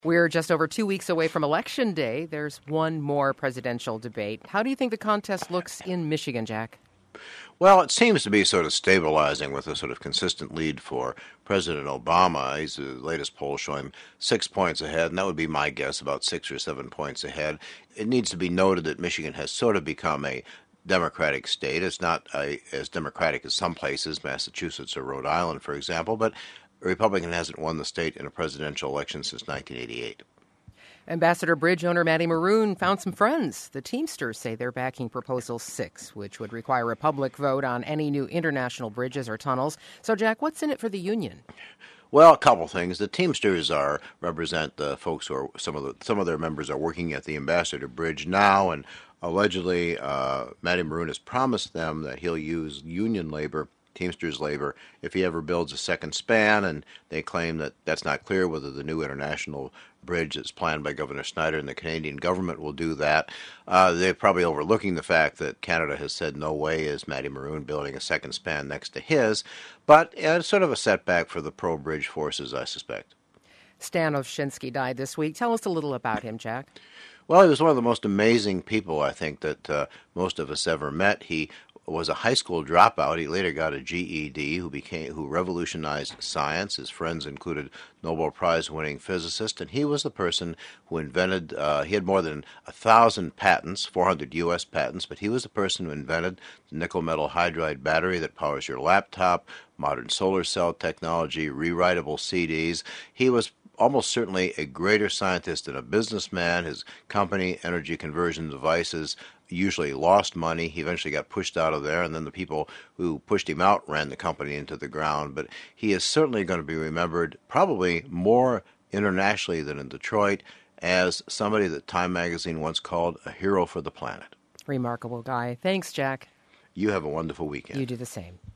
We're just over 2 weeks away from Election Day. There's one more presidential debate. How do you think the contest looks in Michigan, Jack? Well, it seems to be sort of stabilizing with a sort of consistent lead for President Obama. The latest poll showing 6 points ahead, and that would be my guess, about 6 or 7 points ahead. It needs to be noted that Michigan has sort of become a Democratic state. It's not as Democratic as some places, Massachusetts or Rhode Island, for example, but a Republican hasn't won the state in a presidential election since 1988. Ambassador Bridge owner Matty Maroon found some friends. The Teamsters say they're backing Proposal 6, which would require a public vote on any new international bridges or tunnels. So, Jack, what's in it for the union? Well, a couple things. The Teamsters represent the folks who are some of their members are working at the Ambassador Bridge now, and allegedly, Matty Maroon has promised them that he'll use union labor, Teamsters labor, if he ever builds a second span, and they claim that that's not clear whether the new international bridge that's planned by Governor Snyder and the Canadian government will do that. They're probably overlooking the fact that Canada has said no way is Matty Maroon building a second span next to his, but it's sort of a setback for the pro-bridge forces, I suspect. Stan Ovshinsky died this week. Tell us a little about him, Jack. Well, he was one of the most amazing people, I think, that most of us ever met. He was a high school dropout. He later got a GED, who revolutionized science. His friends included Nobel Prize-winning physicist, and he was the person who invented. He had more than 1,000 patents, 400 U.S. patents, but he was the person who invented the nickel metal hydride battery that powers your laptop, modern solar cell technology, rewritable CDs. He was almost certainly a greater scientist than a businessman. His company, Energy Conversion Devices, usually lost money. He eventually got pushed out of there, and then the people who pushed him out ran the company into the ground. But he is certainly going to be remembered, probably more internationally than in Detroit, as somebody that Time magazine once called a hero for the planet. Remarkable guy. Thanks, Jack. You have a wonderful weekend. You do the same.